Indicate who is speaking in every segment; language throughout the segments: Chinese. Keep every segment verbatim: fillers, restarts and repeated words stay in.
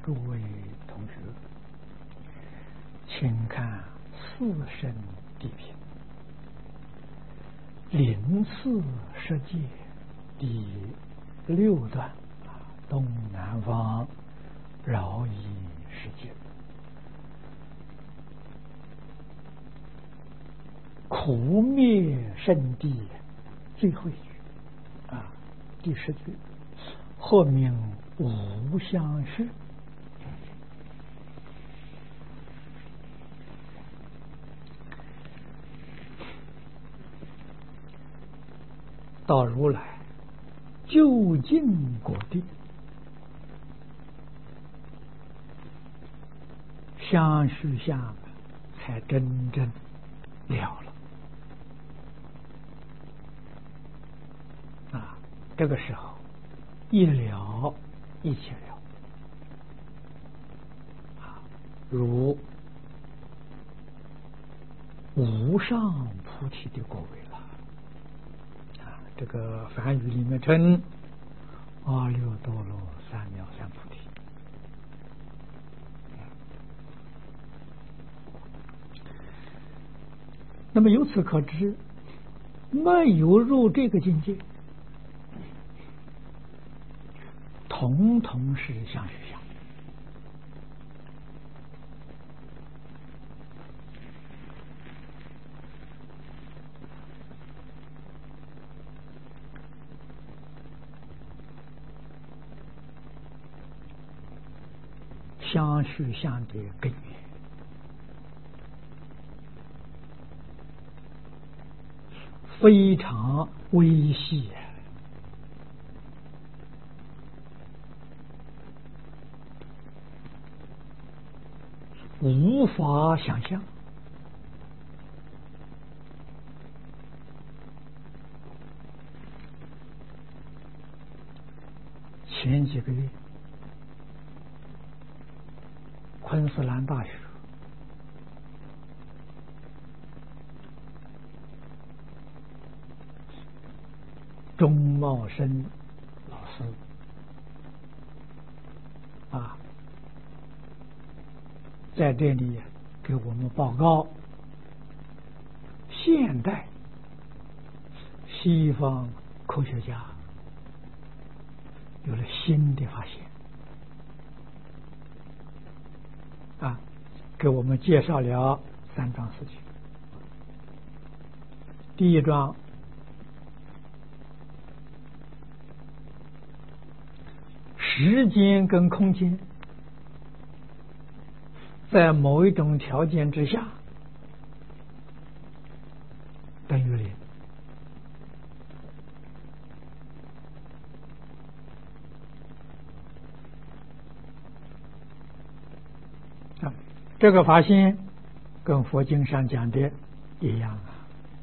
Speaker 1: 诸位同学，请看四圣谛品临次世界第六段啊，东南方饶益世界，苦灭圣谛最后一句啊，第十句，或名无相续。到如来究竟果地，相续相才真正了了啊！这个时候一了一切了啊，如无上菩提的果位了啊！这个梵语里面称阿耨多罗三藐三菩提。那么由此可知，没有入这个境界，统统是相续相。相续相的根源，非常微细，无法想象。前几个月，昆士兰大学钟茂生老师啊，在这里给我们报告现代西方科学家有了新的发现啊，给我们介绍了三桩事情。第一桩，时间跟空间在某一种条件之下等于零啊，这个发现跟佛经上讲的一样啊。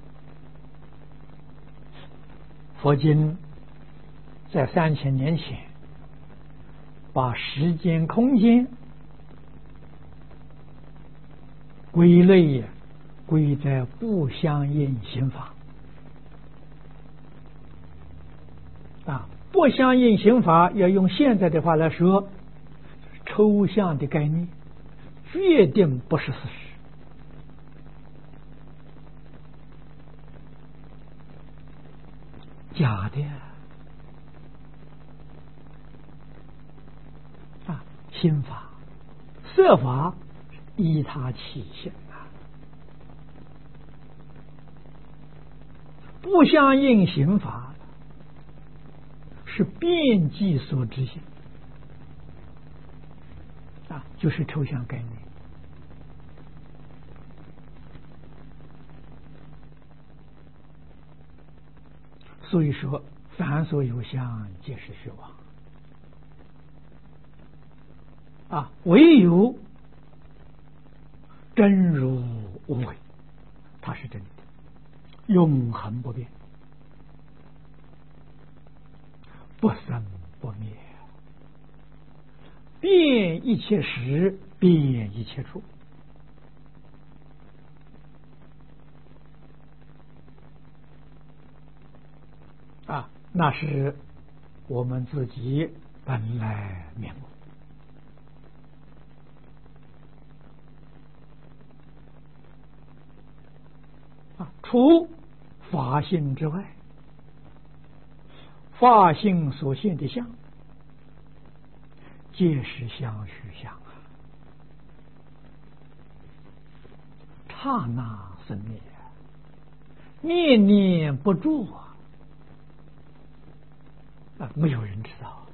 Speaker 1: 佛经在三千年前把时间空间归类归在不相应刑法啊，不相应刑法要用现在的话来说，抽象的概念，决定不是事实假的啊，心法色法依他起现啊，不相应刑法是遍计所执行啊，就是抽象概念。所以说凡所有相皆是虚妄啊，唯有真如无为，它是真的，永恒不变，不生不灭，变一切时，变一切处啊，那是我们自己本来面目除法性之外，法性所现的相，皆是相虚相啊，刹那生灭，念念不住啊！啊，没有人知道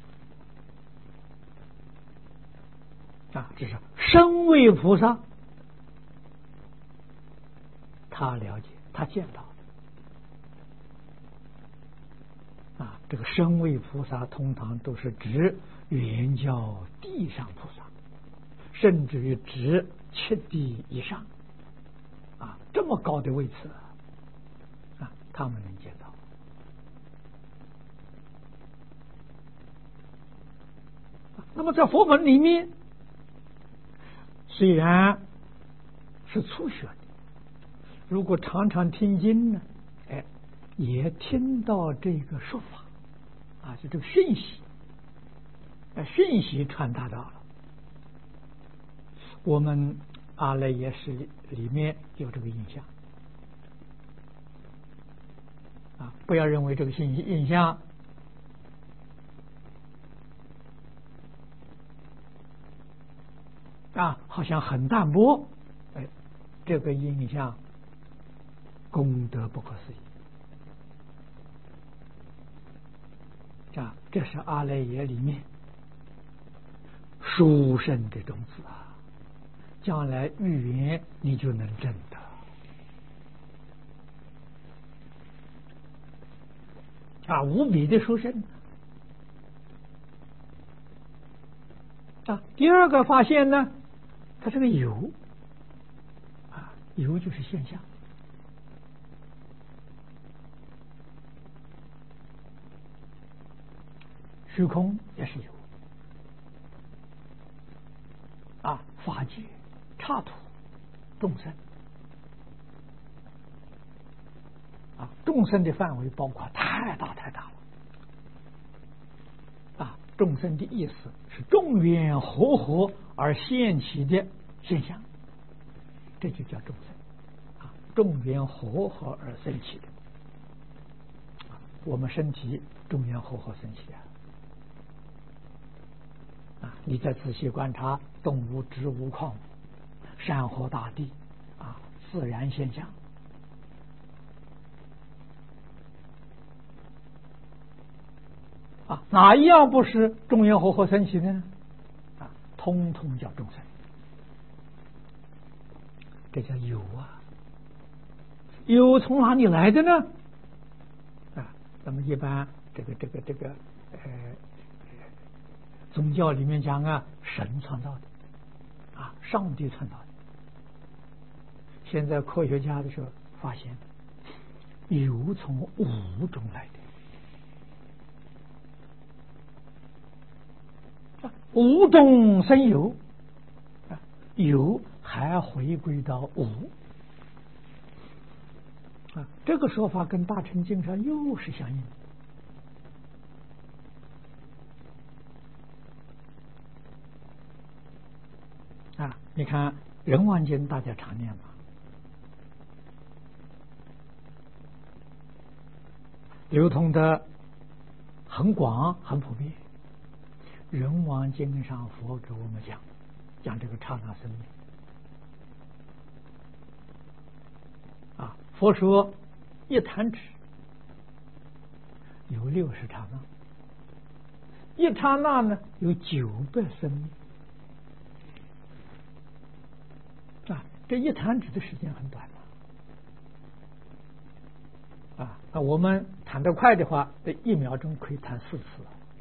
Speaker 1: 啊，这是身为菩萨，他了解，他见到啊。这个身为菩萨，通常都是指原教地上菩萨，甚至于指七地以上啊，这么高的位次啊，他们能见到。那么在佛门里面，虽然是初学的，如果常常听经呢，哎，也听到这个说法啊，就这个讯息，哎，讯息传达到了。我们阿赖耶识里面有这个印象啊，不要认为这个信息印象啊，好像很淡薄，哎，这个印象功德不可思议啊！这是阿赖耶里面殊胜的种子啊，将来预言你就能证得啊，无比的殊胜啊！第二个发现呢，它这个有啊，有就是现象，虚空也是有啊，法界、刹土、众生啊，众生的范围包括太大太大了啊！众生的意思是众缘和合而现起的现象，这就叫众生啊，众缘和合而生起的啊，我们身体众缘和合生起啊。啊，你再仔细观察动物、植物、矿物、山河大地啊，自然现象啊，哪一样不是众缘和合生起的呢？啊，通通叫众生，这叫有啊。有从哪里来的呢？啊，那么一般这个这个这个呃。宗教里面讲啊，神创造的啊，上帝创造的。现在科学家的时候发现，有从无中来的，啊、无中生有，啊，有还回归到无啊，这个说法跟大乘经上又是相应的。啊，你看人王经大家常念嘛，流通的很广很普遍。人王经上佛给我们讲讲这个刹那生命啊，佛说一弹指有六十刹那，一刹那呢有九百生命。啊，这一弹指的时间很短了啊！啊，我们弹得快的话，这一秒钟可以弹四次，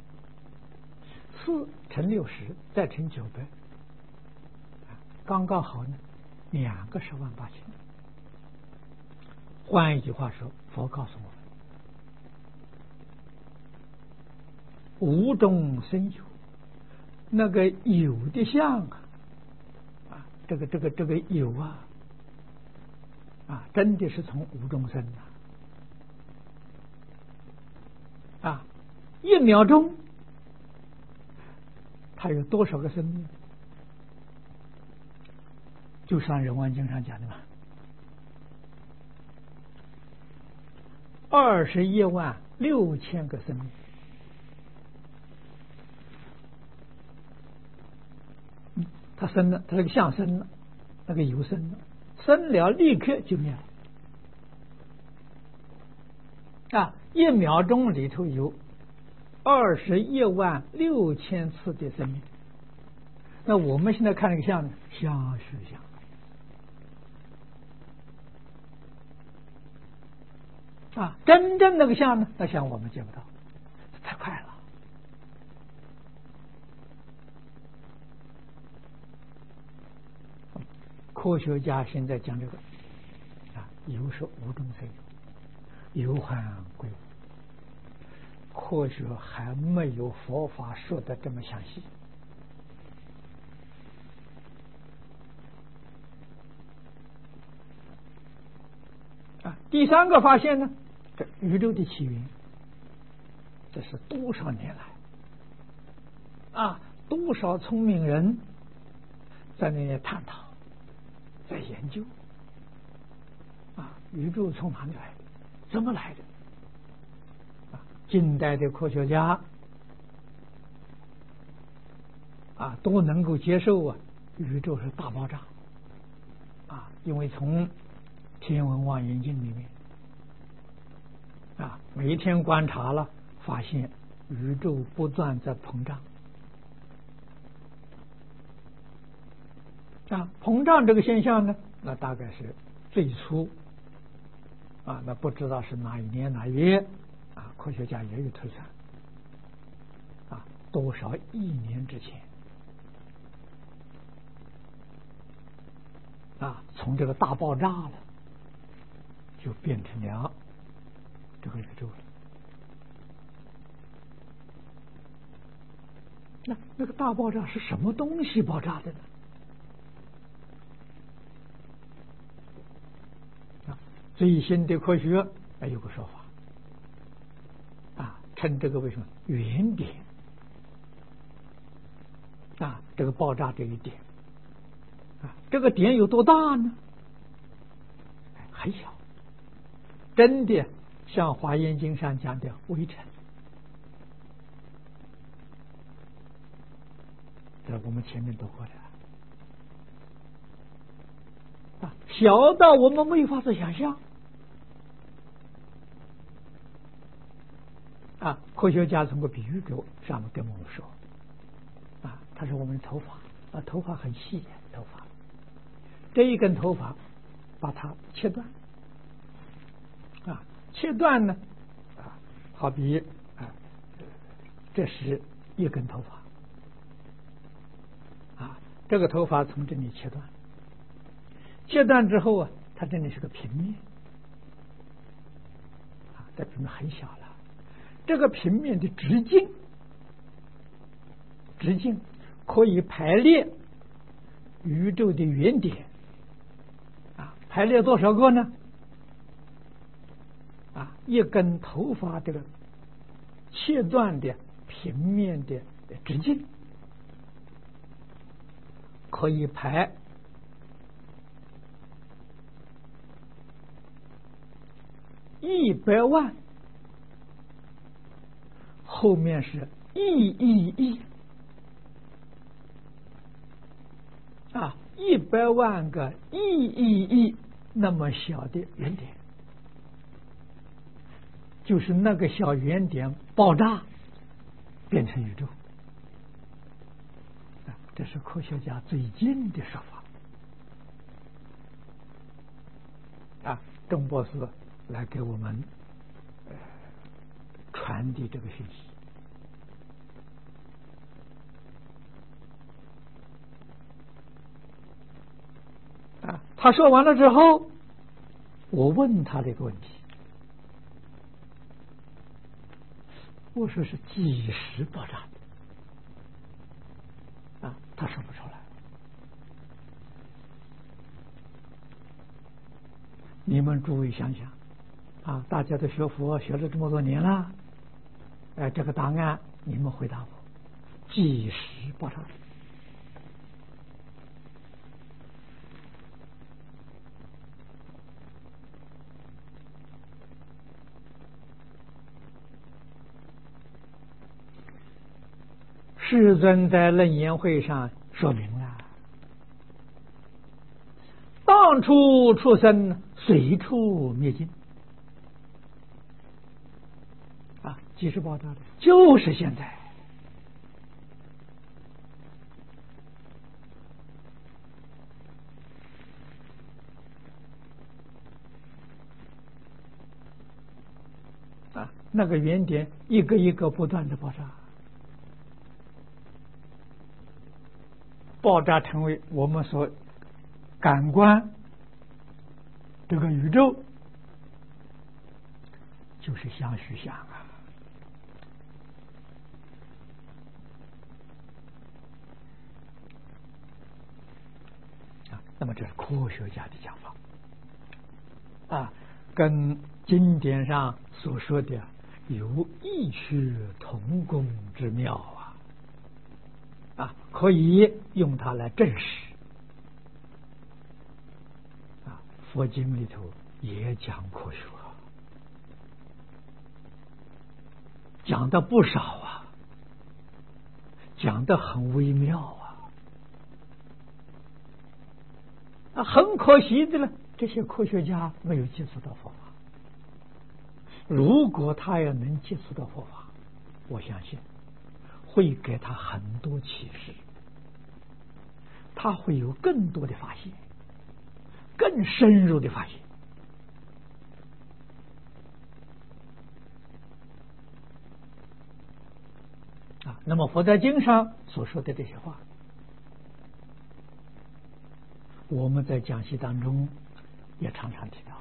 Speaker 1: 四乘六十再乘九百，啊，刚刚好呢，两个十万八千。换一句话说，佛告诉我们，无中生有，那个有的相啊。这个这个这个有啊啊，真的是从无中生的啊！一秒钟，它有多少个生命？就像《人王经》上讲的嘛， 二十一万六千个生命。嗯，它生了，它那个相生了，那个有生了，生了立刻就灭了。啊，一秒钟里头有二十一万六千次的生命。那我们现在看这个相呢，相是相。啊，真正那个相呢，那相我们见不到，太快了。科学家现在讲这个啊，有是无中生有，有还归无。科学还没有佛法说的这么详细。啊，第三个发现呢，这宇宙的起源，这是多少年来啊，多少聪明人在那里探讨，在研究啊，宇宙从哪里来的，怎么来的？啊，近代的科学家啊，都能够接受啊，宇宙是大爆炸啊，因为从天文望远镜里面啊，每一天观察了，发现宇宙不断在膨胀啊，膨胀这个现象呢，那大概是最初啊，那不知道是哪一年哪月啊，科学家也有推算啊，多少亿年之前啊，从这个大爆炸了。就变成了这个宇宙了。那那个大爆炸是什么东西爆炸的呢？啊，最新的科学还有个说法，啊，称这个为什么原点？啊，这个爆炸这一点，啊，这个点有多大呢？很小。真的像《华严经》上讲的微尘，这我们前面读过的啊，小到我们没法子想象啊。科学家通过比喻给我上面跟我们说啊，他说我们的头发啊，头发很细的头发，这一根头发把它切断。啊，切断呢，啊，好比啊，这是一根头发，啊，这个头发从这里切断，切断之后啊，它这里是个平面，啊，这平面很小了，这个平面的直径，直径可以排列宇宙的原点，啊，排列多少个呢？啊，一根头发这个切断的平面的直径可以排一百万，后面是亿亿亿啊，一百万个亿亿亿那么小的原点。就是那个小圆点爆炸变成宇宙，啊，这是科学家最近的说法啊。钟博士来给我们、呃、传递这个信息啊。他说完了之后，我问他这个问题。我说是几时爆炸的啊？他说不出来。你们诸位想想啊，大家都学佛学了这么多年了，哎，这个答案你们回答我，几时爆炸的？ 世尊在楞严会上说明了，当初出生，随处灭尽。啊，即是报答的，就是现在。啊，那个原点一个一个不断的爆炸，爆炸成为我们所感官这个宇宙，就是相续相啊。啊，那么这是科学家的讲法啊，跟经典上所说的有异曲同工之妙啊！啊，可以用它来证实。啊，佛经里头也讲科学，讲的不少啊，讲的很微妙啊。啊，很可惜的了，这些科学家没有接触到佛法。如果他要能接触到佛法，我相信会给他很多启示，他会有更多的发现，更深入的发现。啊，那么佛在经上所说的这些话，我们在讲习当中也常常提到。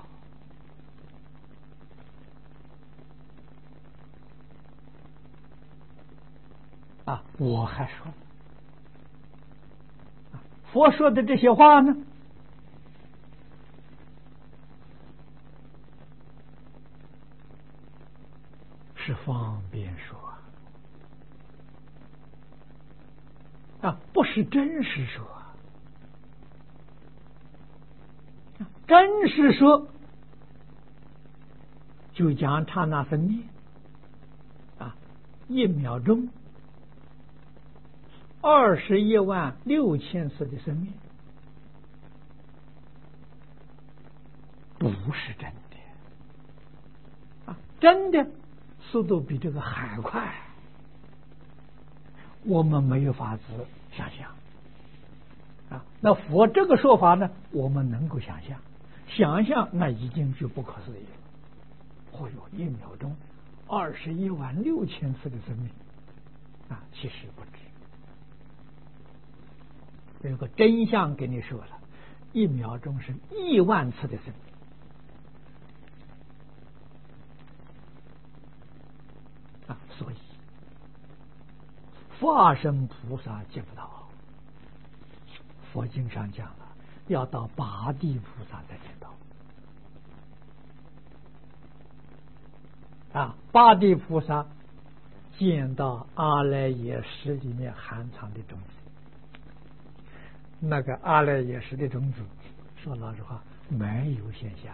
Speaker 1: 啊，我还说了，佛说的这些话呢，是方便说啊，不是真实说。真实说，就讲刹那分灭啊，一秒钟。二十一万六千次的生命，不是真的啊！真的速度比这个还快，我们没有法子想象啊。那佛这个说法呢，我们能够想象，想象那已经就不可思议了。哦哟，一秒钟二十一万六千次的生命啊，其实不止。有个真相给你说了，一秒钟是亿万次的生命啊，所以化身菩萨见不到。佛经上讲了，要到八地菩萨才见到啊。八地菩萨见到阿赖耶识里面含藏的种子。那个阿赖耶识的种子，说老实话，没有现象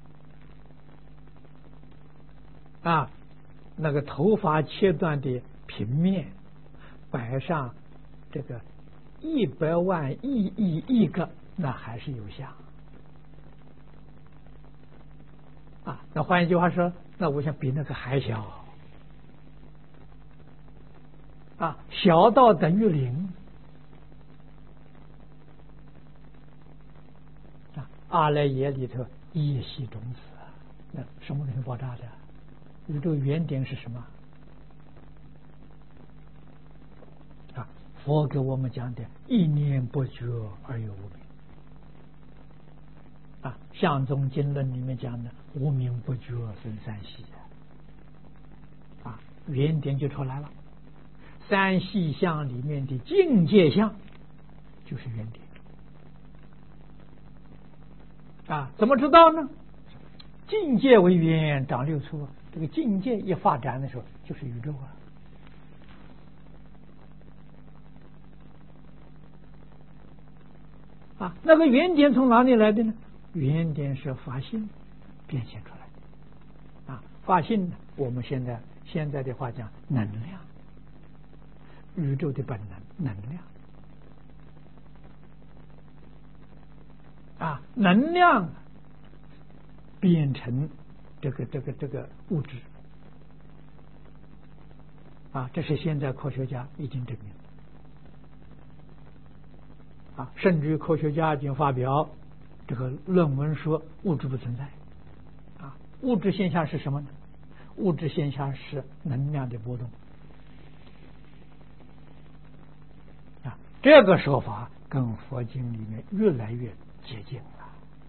Speaker 1: 啊。那个头发切断的平面，摆上这个一百万亿亿亿个，那还是有像啊。那换一句话说，那我想比那个还小啊，小到等于零。阿赖耶里头一系种子，那什么东西爆炸的？宇宙原点是什么？啊，佛给我们讲的一念不觉而有无明啊，相宗经论里面讲的无明不觉生三系啊，原点就出来了。三系相里面的境界相就是原点。啊，怎么知道呢？境界为缘长六处，这个境界一发展的时候，就是宇宙啊！啊，那个原点从哪里来的呢？原点是法性变现出来的啊！法性呢，我们现在现在的话讲能量， 宇宙的本能能量啊，能量变成这个这个这个物质啊，这是现在科学家已经证明啊，甚至于科学家已经发表这个论文说物质不存在啊，物质现象是什么呢？物质现象是能量的波动啊，这个说法跟佛经里面越来越接近了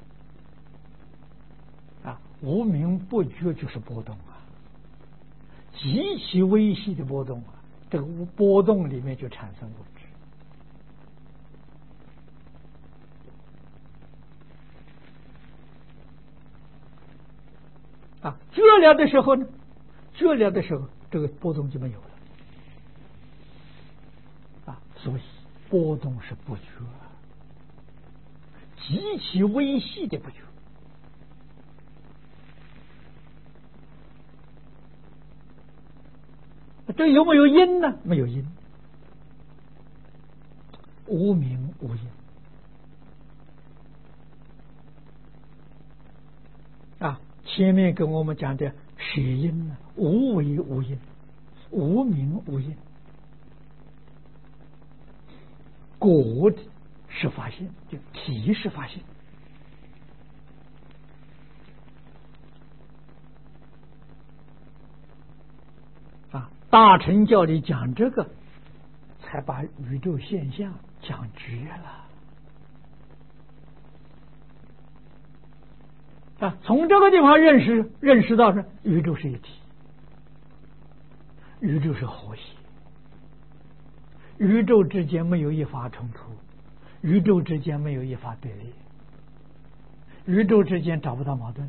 Speaker 1: 啊，无明不觉就是波动啊，极其微细的波动啊，这个波动里面就产生物质啊，觉了的时候呢，觉了的时候这个波动就没有了啊，所以波动是不觉，极其微细的不觉。这有没有因呢？没有因，无明无因啊。前面跟我们讲的舍因呢，无为无因，无明无因，果是发现，就体是发现啊。大乘教里讲这个，才把宇宙现象讲绝了啊。从这个地方认识认识到是宇宙是一体，宇宙是和谐，宇宙之间没有一法冲突，宇宙之间没有一法对立，宇宙之间找不到矛盾。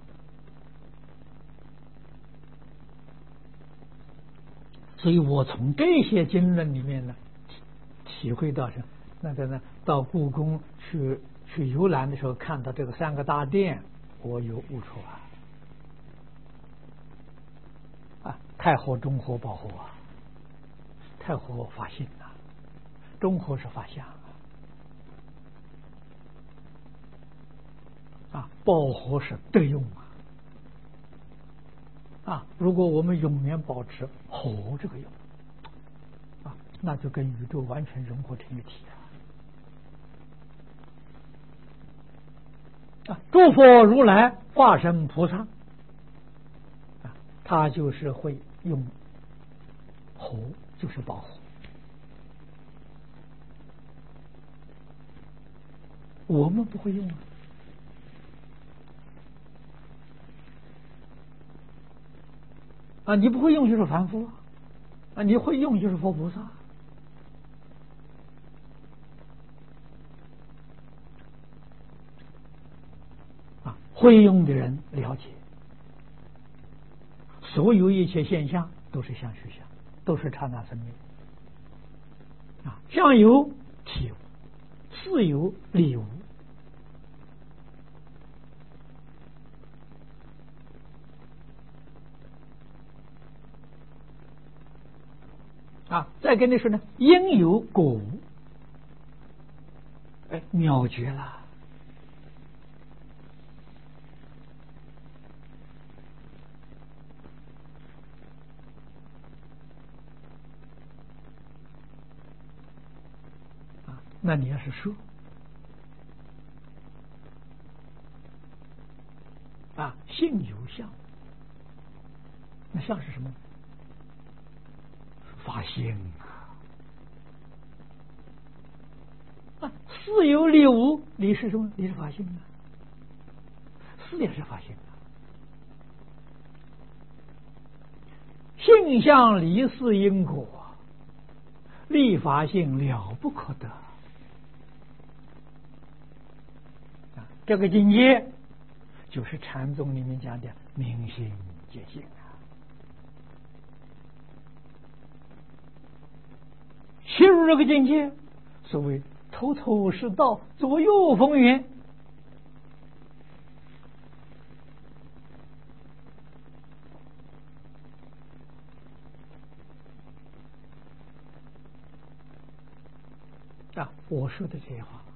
Speaker 1: 所以我从这些经论里面呢，体会到是那个呢，到故宫去去游览的时候，看到这个三个大殿，我有悟出啊！啊，太和、中和、保和啊，太和发性啊，中和是发相啊，啊，保和是德用啊。啊，如果我们永远保持和这个用啊，那就跟宇宙完全融合成一体啊！啊，诸佛如来、化身菩萨啊，他就是会用和，就是保护。我们不会用啊。啊，你不会用就是凡夫啊，你会用就是佛菩萨啊。会用的人了解，所有一切现象都是相续相，都是刹那生灭啊。相有体无，事有理无啊。再跟你说呢，因有果无，哎，妙绝了啊。那你要是说啊，性有相，那相是什么？发心啊！事有理无，理是什么？理是发心啊，事也是发心啊。性相离事因果，立法性了不可得啊！这个境界就是禅宗里面讲的明心见性啊。切入这个境界，所谓头头是道，左右逢源啊，我说的这些话，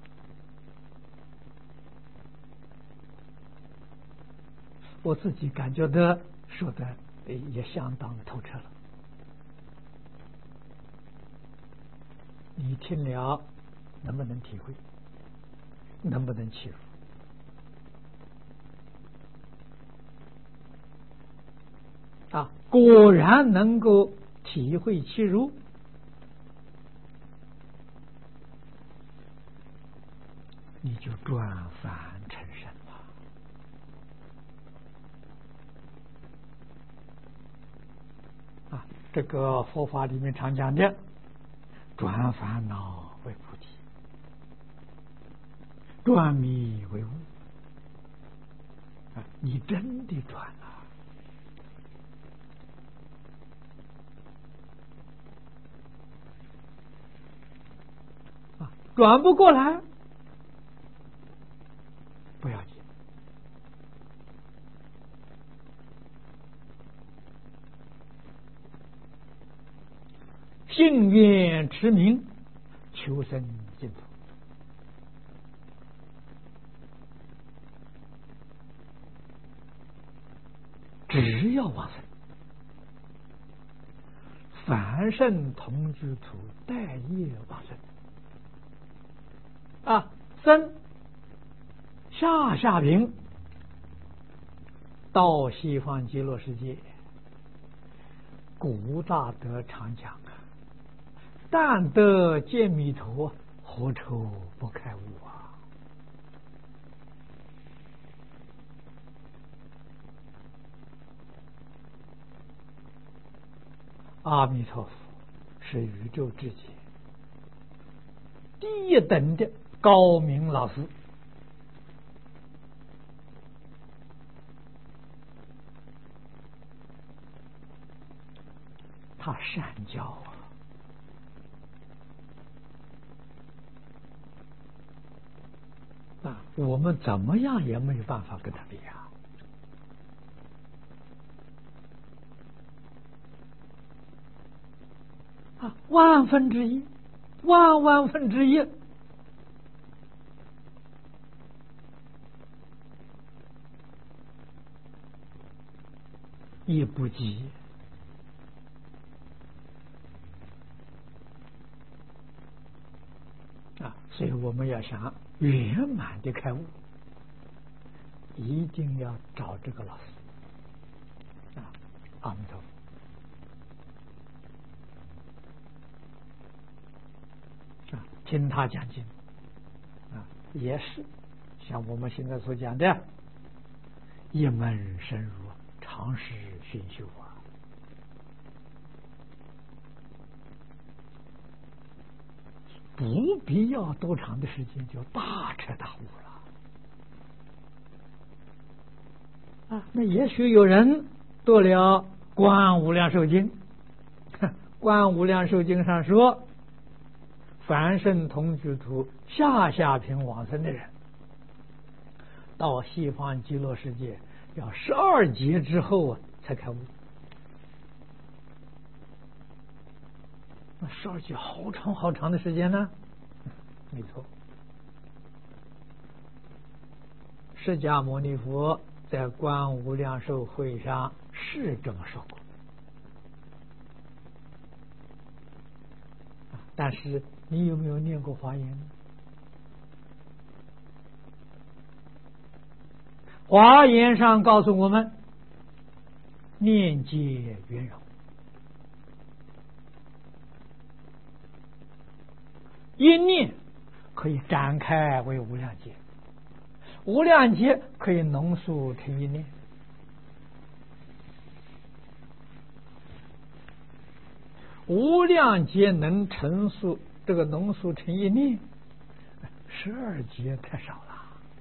Speaker 1: 我自己感觉到说的也相当透彻了。你听了能不能体会？能不能切入？啊，果然能够体会切入，你就转凡成圣了。啊，这个佛法里面常讲的，转烦恼为菩提，转迷为悟。啊，你真的转了。啊，转不过来，不要紧。信愿持名，求生净土。只要往生，凡圣同居土，待业往生。啊，生下下品到西方极乐世界，古大德常讲啊，但得见弥陀，何愁不开悟啊！阿弥陀佛是宇宙之界第一等的高明老师，他善教啊。啊，我们怎么样也没有办法跟他比啊！啊，万分之一，万万分之一，也不及。啊，所以我们要想圆满的开悟，一定要找这个老师。啊，阿弥陀佛。啊，听他讲经，啊，也是像我们现在所讲的，一门深入，长时熏修啊。不必要多长的时间就大彻大悟了。啊，那也许有人读了《观无量寿经》，《观无量寿经》上说，凡圣同居土下下品往生的人，到西方极乐世界要十二劫之后啊才开悟。那十二劫好长好长的时间呢？没错，释迦牟尼佛在观无量寿会上是这么说过，但是你有没有念过华严？华严上告诉我们，念皆圆融，一念可以展开为无量劫，无量劫可以浓缩成一念。无量劫能成数这个浓缩成一念，十二劫太少了。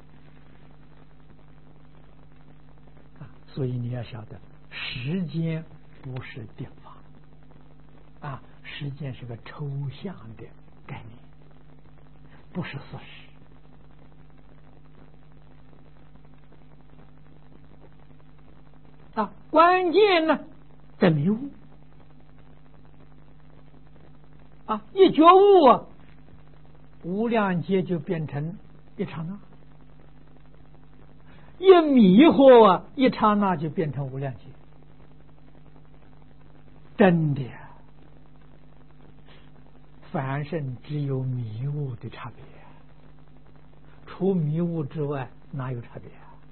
Speaker 1: 所以你要晓得，时间不是定法啊，时间是个抽象的概念，不是事实啊。关键呢在迷悟啊，一觉悟啊， 无量劫就变成一刹那，一迷惑啊，一刹那就变成无量劫。真的，凡圣只有迷雾的差别，除迷雾之外哪有差别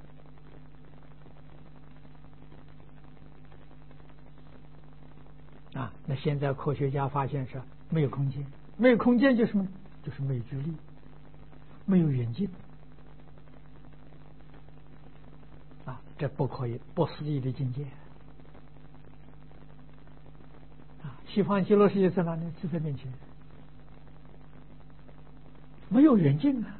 Speaker 1: 啊？啊，那现在科学家发现是没有空间，没有空间就是什么？就是没有距离，没有远近啊，这不可以，不思议的境界啊！西方极乐世界在哪里？就在面前，没有远近啊！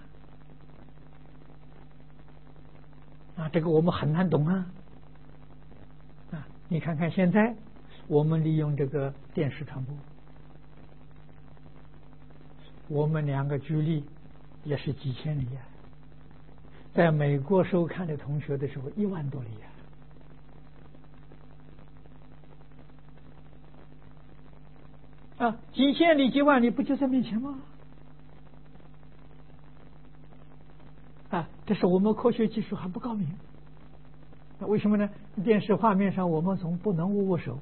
Speaker 1: 啊，这个我们很难懂啊！啊，你看看现在我们利用这个电视传播，我们两个距离也是几千里啊，在美国收看的同学的时候一万多里啊！啊，几千里几万里不就在面前吗？啊，这是我们科学技术还不高明。那为什么呢？电视画面上我们总不能握握手，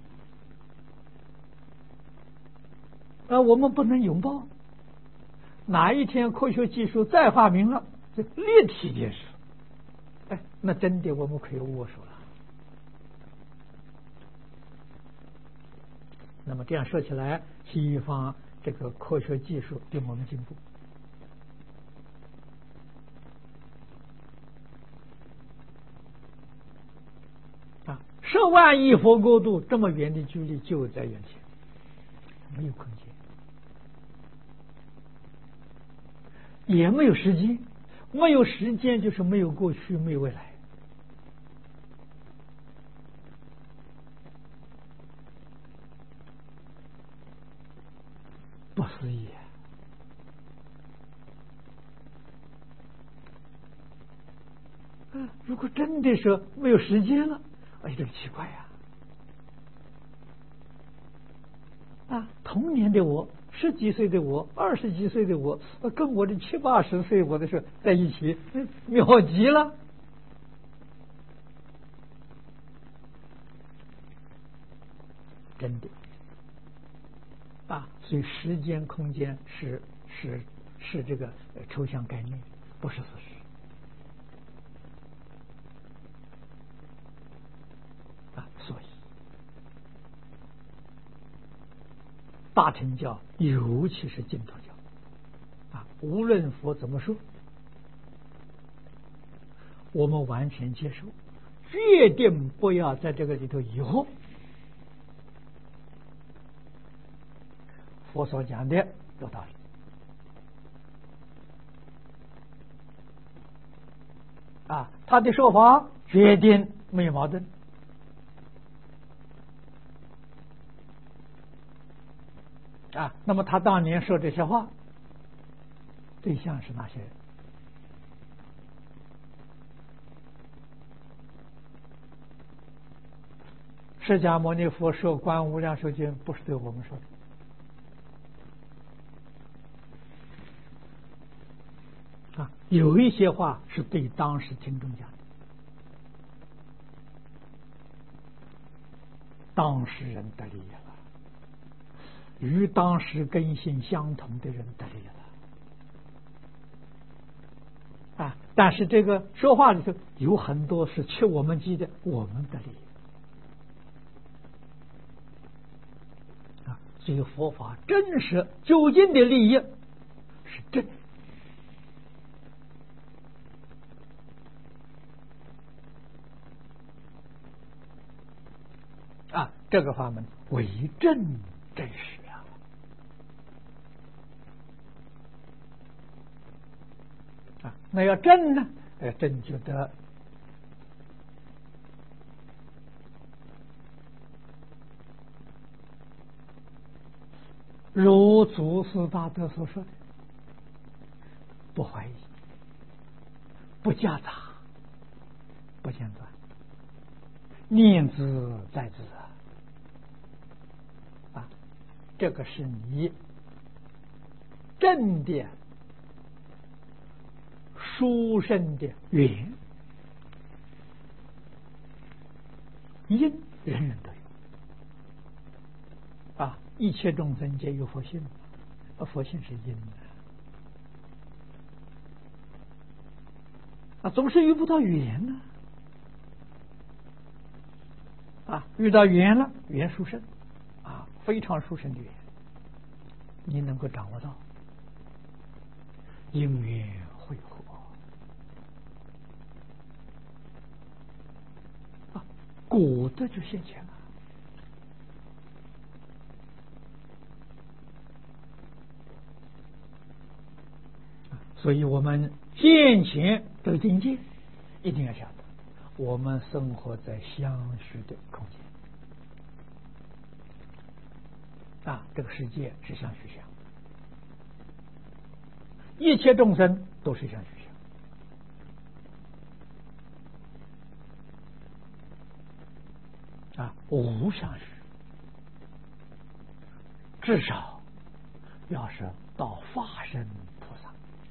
Speaker 1: 啊，我们不能拥抱。哪一天科学技术再发明了这立体电视，哎，那真的我们可以握手了。那么这样说起来，西方这个科学技术比我们进步啊！十万亿佛国度这么远的距离就在眼前，没有空间，也没有时间，没有时间就是没有过去，没有未来。不思议啊！如果真的是没有时间了，哎，这个奇怪呀！啊，童年的我，十几岁的我，二十几岁的我，跟我的七八十岁我的时候在一起，妙极了。真的啊，所以时间空间是是是这个抽象概念，不是事实啊。所以大乘教，尤其是净土教啊，无论佛怎么说，我们完全接受，决定不要在这个里头疑惑。佛所讲的有道理啊，他的说法决定没有矛盾啊。那么他当年说这些话，对象是哪些人？释迦牟尼佛说观无量寿经，不是对我们说的。啊，有一些话是对当时听众讲的，当事人得利益了，与当时根性相同的人得利益了啊！但是这个说话里头有很多是切我们机的，我们得利益啊！所以佛法真实究竟的利益是真。啊，这个法门为正真实啊！啊，那要正呢？呃，正就得如祖师大德所说的，不怀疑，不夹杂，不间断，念兹在兹啊！啊，这个是你正的殊胜的缘，因人人都有啊，一切众生皆有佛性，啊，佛性是因啊，总是遇不到缘呢，啊，遇到缘了，缘殊胜啊，非常殊胜的缘，你能够掌握到，因缘会合啊，果德就现前了。所以我们现前这个境界一定要晓得，我们生活在相续的空间啊，这个世界是相续相，一切众生都是相续相啊，无相续，至少要是到法身菩萨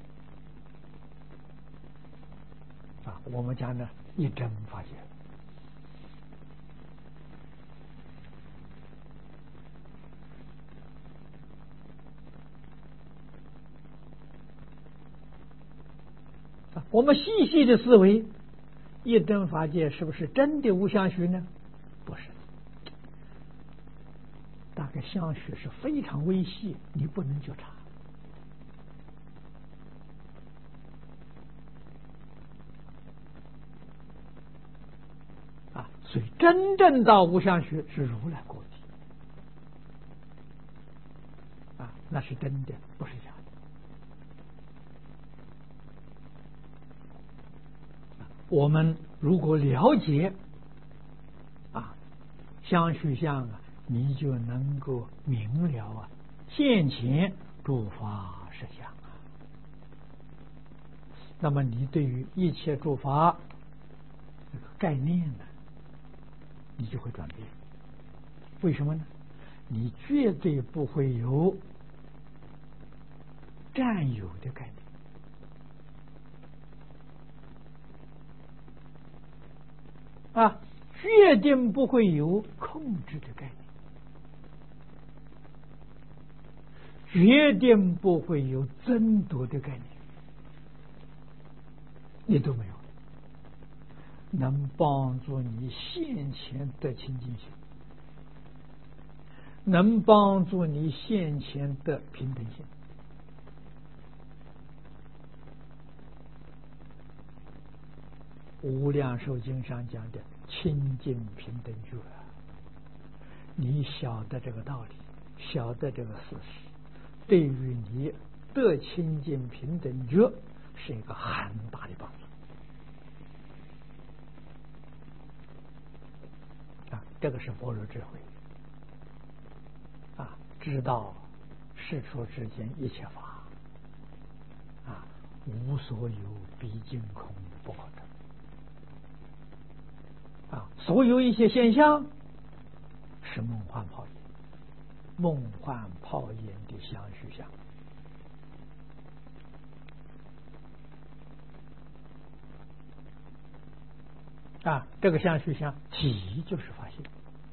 Speaker 1: 啊，我们讲呢一真法界啊，我们细细的思维，一真法界是不是真的无相续呢？不是，大概相续是非常微细，你不能觉察。所以真正到无相续是如来果体啊，那是真的，不是假的。我们如果了解啊相续相啊，你就能够明了啊现前诸法实相啊。那么你对于一切诸法这个概念呢，你就会转变。为什么呢？你绝对不会有占有的概念啊，决定不会有控制的概念，决定不会有争夺的概念，你都没有，能帮助你现前得清净心，能帮助你现前得平等心。无量寿经上讲的清净平等觉，你晓得这个道理，晓得这个事实，对于你得清净平等觉是一个很大的帮助啊！这个是般若智慧啊，知道世出世间一切法啊，无所有，毕竟空，不可得。啊，所有一些现象是梦幻泡影，梦幻泡影的相续相啊，这个相续相体就是法性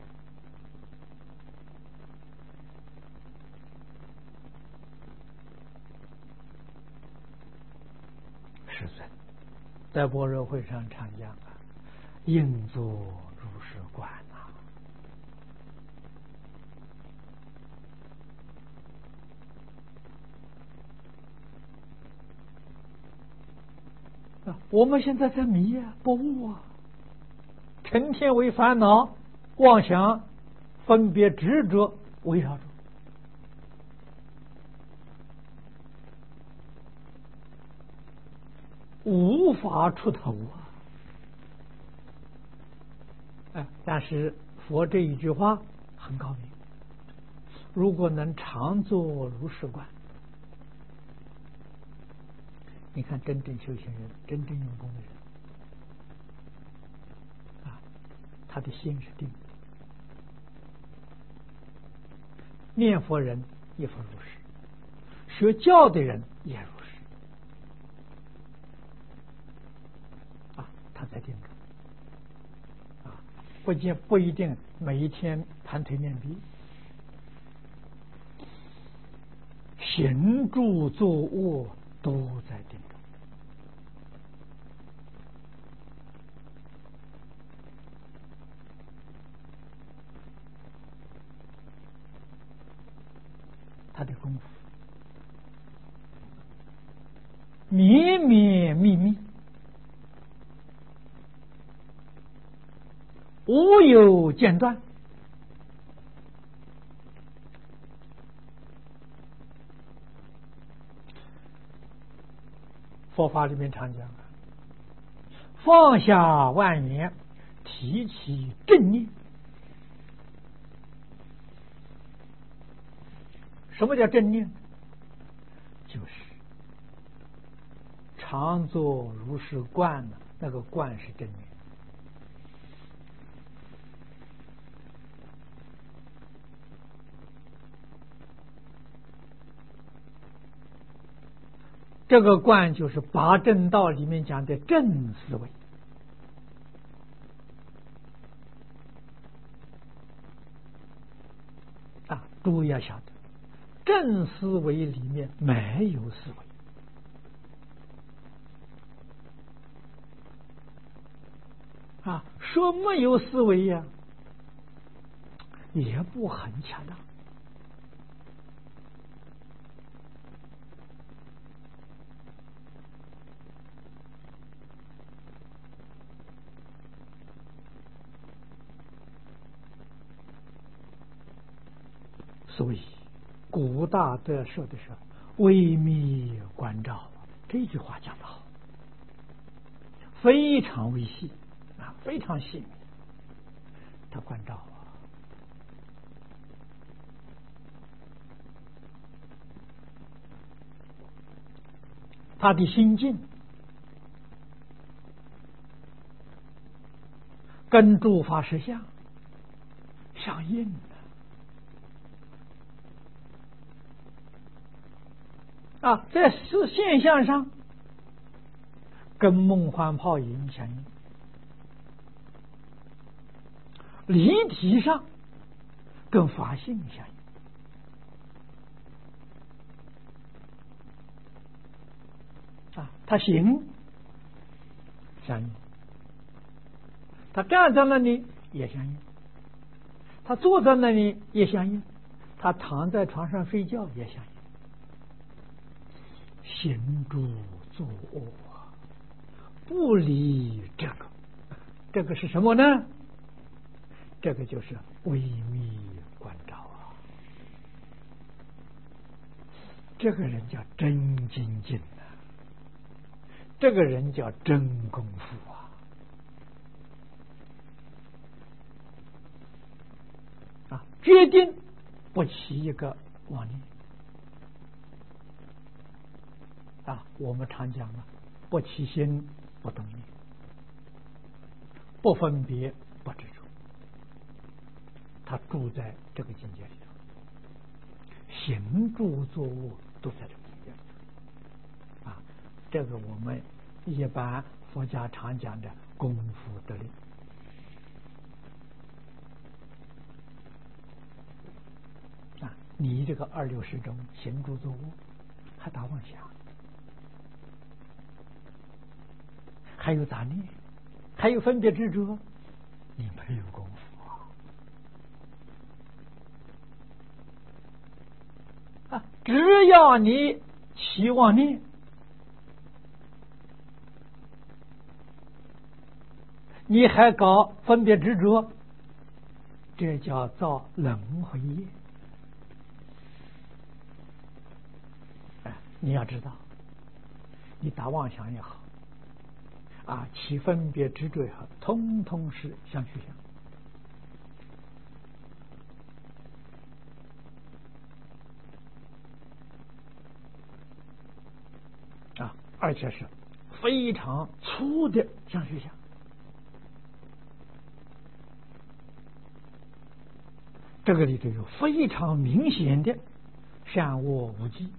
Speaker 1: 世尊在般若会上常讲啊，应作如是观啊！我们现在在迷啊，不悟啊，成天为烦恼、妄想、分别、执着围绕着，无法出头啊！哎，但是佛这一句话很高明，如果能常做如是观，你看真正修行人，真正用功的人啊，他的心是定的，念佛人亦复如是，学教的人也如是不见不一定每一天盘腿面壁，行住坐卧都在定中。他的功夫绵绵密密，无有间断。佛法里面常讲啊，放下万缘，提起正念。什么叫正念？就是常作如是观呢，那个观是正念。这个观就是八正道里面讲的正思维啊，都要晓得，正思维里面没有思维啊，说没有思维呀，也不很恰当。所以古大德说的是微密观照，这句话讲得好，非常微细啊，非常细密。他观照啊，他的心境跟诸法实相相应的啊，在事现象上跟梦幻泡影相应，离体上跟法性相应啊，他行相应，他站在那里也相应，他坐在那里也相应，他躺在床上睡觉也相应。行住坐卧不离这个，这个是什么呢？这个就是微密观照啊，这个人叫真精进啊，这个人叫真功夫啊啊！决定不起一个妄念啊，我们常讲啊，不起心不动念，不分别不执着，他住在这个境界里头，行住坐卧都在这个境界里头啊。这个我们一般佛家常讲的功夫得力啊，你这个二六时中行住坐卧还打妄想，还有杂念，还有分别执着，你没有功夫啊！啊，只要你起妄念，你还搞分别执着，这叫造轮回业。哎，你要知道，你打妄想也好，啊，起分别执着也好，通通是相续相啊，而且是非常粗的相续相。这个里头有非常明显的善恶无记，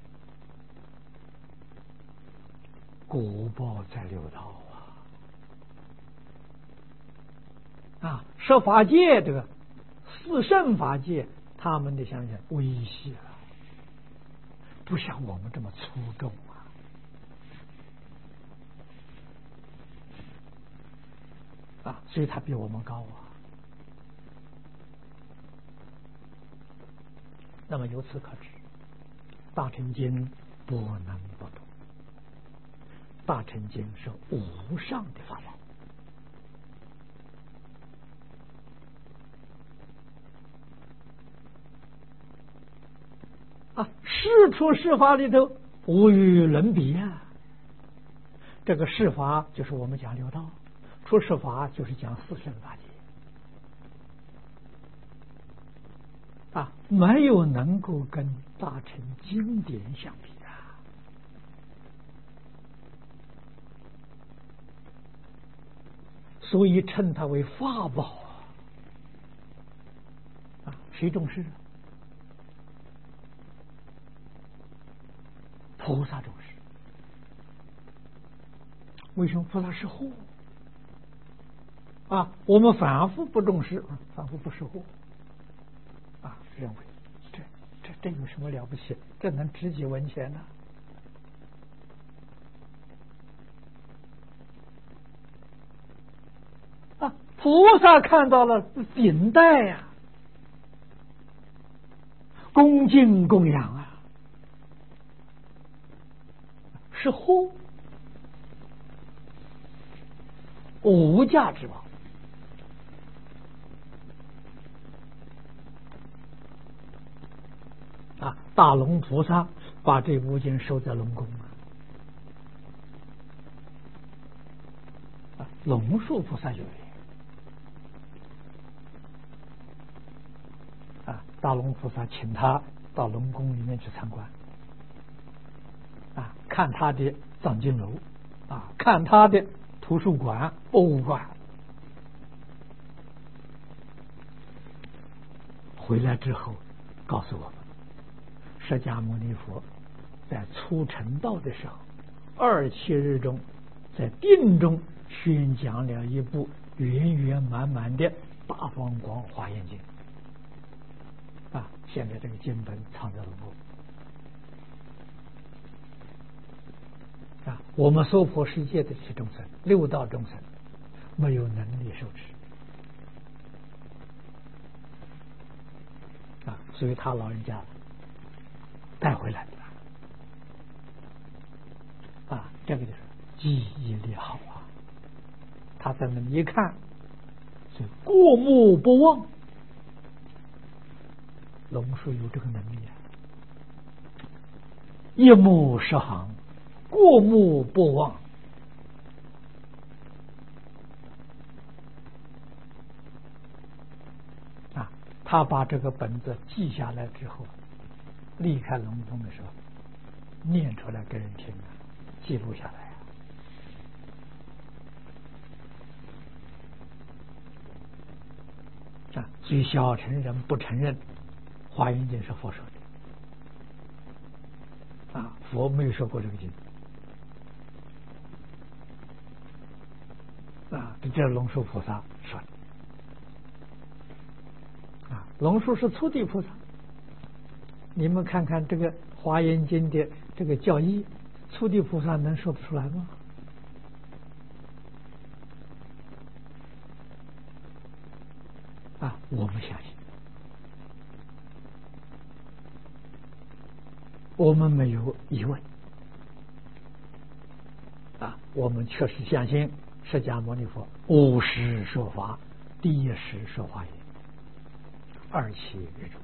Speaker 1: 果报在六道啊！啊， 十法界这个四圣法界，他们的想想微细了，不像我们这么粗重啊。啊，所以他比我们高啊。那么由此可知，大乘经不能不读。大乘经是无上的法宝啊，世出世法里头无与伦比啊。这个世法就是我们讲六道，出世法就是讲四圣法界啊，没有能够跟大乘经典相比啊。所以称它为法宝啊！谁重视？菩萨重视。为什么菩萨是货啊？我们反复不重视，反复不识货啊，认为这这这有什么了不起？这能值几文钱呢？啊，菩萨看到了顶戴呀、啊，恭敬供养啊，是货，无价之宝啊！大龙菩萨把这部经收在龙宫啊，龙树菩萨有啊，大龙菩萨请他到龙宫里面去参观啊，看他的藏经楼啊，看他的图书馆、博物馆。回来之后，告诉我们，释迦牟尼佛在初成道的时候，二七日中，在定中宣讲了一部圆圆满满的大方广华严经啊，现在这个经本藏在龙宫啊。我们娑婆世界的这些众生，六道众生没有能力受持啊，所以他老人家带回来的啊，这个就是记忆力好啊。他在那里一看，是过目不忘。龙树有这个能力啊，一目十行，过目不忘啊。他把这个本子记下来之后，离开龙宫的时候念出来给人听啊，记录下来啊。所以小乘人不承认华严经是佛说的啊，佛没有说过这个经啊，这是龙树菩萨说的啊。龙树是初地菩萨，你们看看这个华严经的这个教义，初地菩萨能说得出来吗？啊，我不相信。我们没有疑问啊，我们确实相信释迦牟尼佛无时说法，第一时说华严，二七日中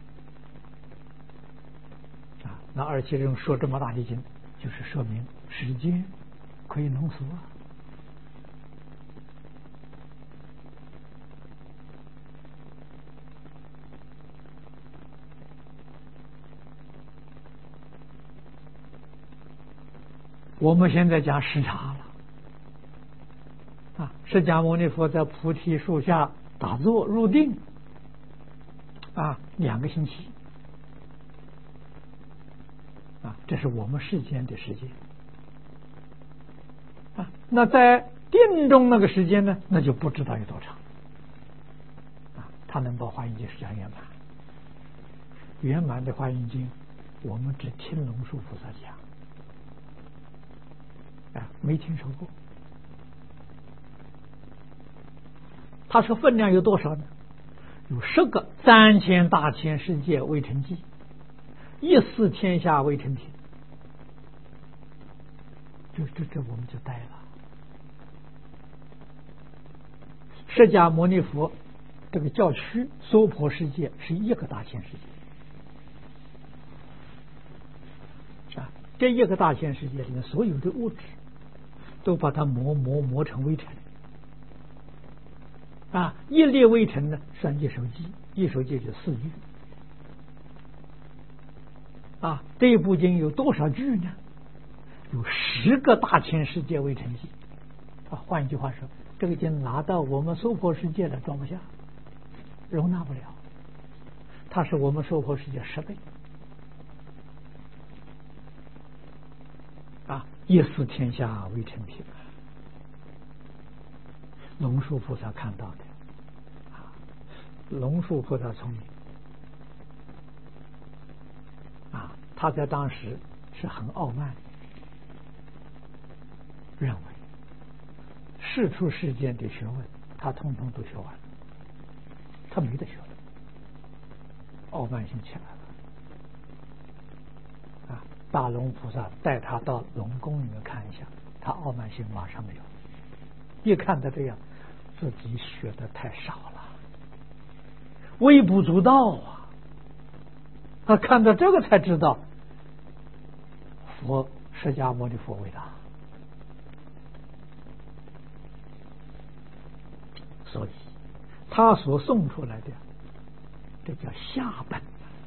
Speaker 1: 啊。那二七日中说这么大的经，就是说明时间可以浓缩啊。我们现在讲时差了啊！释迦牟尼佛在菩提树下打坐入定啊，两个星期啊，这是我们世间的时间啊。那在定中那个时间呢，那就不知道有多长他能把华严经实讲圆满。圆满的华严经，我们只听龙树菩萨讲，啊，没听说过。他说分量有多少呢？有十个三千大千世界未成记，一四天下未成品。这这这我们就呆了。释迦牟尼佛这个教区娑婆世界是一个大千世界啊，这一个大千世界里面所有的物质都把它磨磨磨成微尘啊，一粒微尘呢算一手机，一手机就四句啊。这一部经有多少句呢？有十个大千世界微尘记啊。换一句话说，这个经拿到我们娑婆世界了装不下，容纳不了，它是我们娑婆世界十倍啊！一四天下未成品，龙树菩萨看到的啊。龙树菩萨聪明啊，他在当时是很傲慢，认为世出世间的学问他通通都学完了，他没得学了，傲慢心起来了啊！大龙菩萨带他到龙宫里面看一下，他傲慢心马上没有。一看他这样，自己学的太少了，微不足道啊！他看到这个才知道佛释迦牟尼佛伟大，所以他所送出来的这叫下本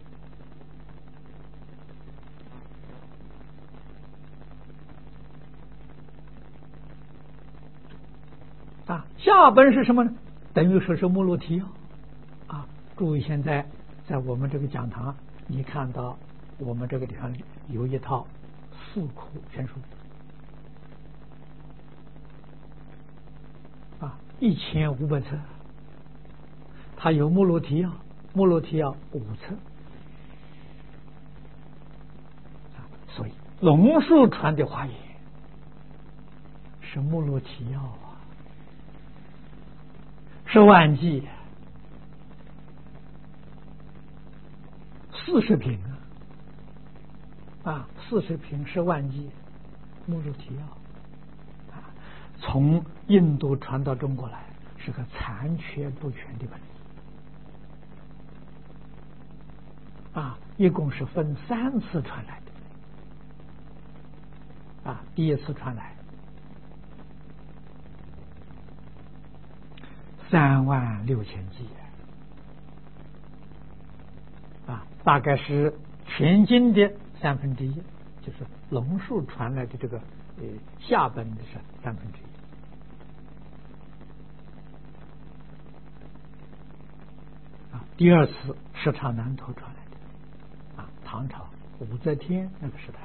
Speaker 1: 啊。下本是什么呢？等于说是目录提要啊。注意，现在在我们这个讲堂，你看到我们这个地方有一套四库全书啊，一千五百册，它有目录提要，目录提要五册啊。所以龙树传的华严是目录提要啊，是万记，四十品啊，啊，四十品是万记，目录提要啊，从印度传到中国来，是个残缺不全的本子啊，一共是分三次传来的啊，第一次传来三万六千记啊，大概是全经的三分之一，就是龙树传来的这个呃下本的是三分之一啊。第二次是长南陀传来的啊，唐朝武则天那个时代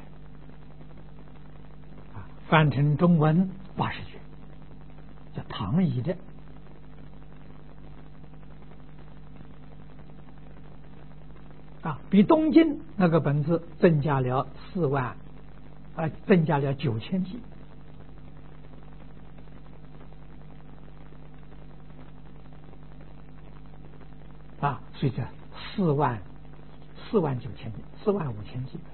Speaker 1: 啊，翻成中文八十卷，叫唐译的。啊，比东晋那个本子增加了四万，啊，增加了九千几，啊，所以这四万四万九千几，四万五千几。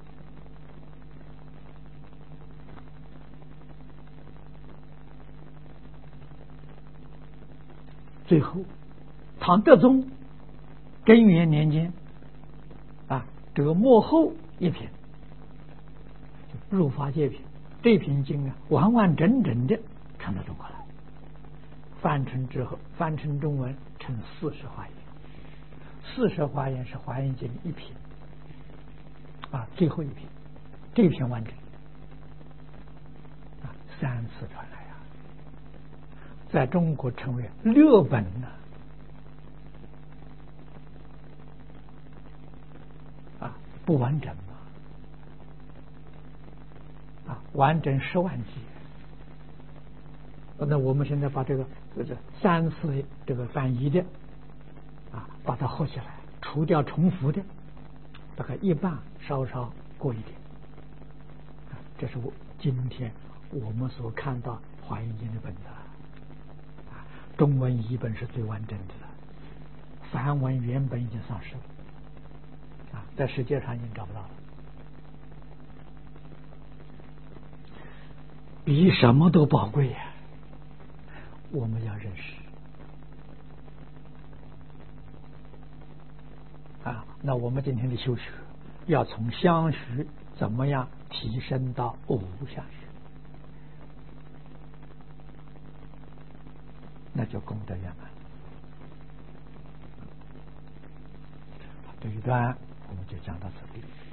Speaker 1: 最后，唐德宗贞元年间。啊，这个幕后一品入法界品，这品经啊，完完整整的传到中国来，翻成之后，翻成中文成四十华严，四十华严是华严经一品啊，最后一品，这一品完整啊，三次传来啊，在中国成为六本呢。不完整嘛？啊，完整十万集。那我们现在把这个这个三次这个翻译的啊，把它合起来，除掉重复的，大概一半稍稍过一点。啊，这是我今天我们所看到华严经的本子。啊，中文译本是最完整的了，梵文原本已经丧失了。啊，在世界上已经找不到了。比什么都宝贵呀！我们要认识啊。那我们今天的修学，要从相续怎么样提升到无相续，那就功德圆满。这一段我们就讲到这里。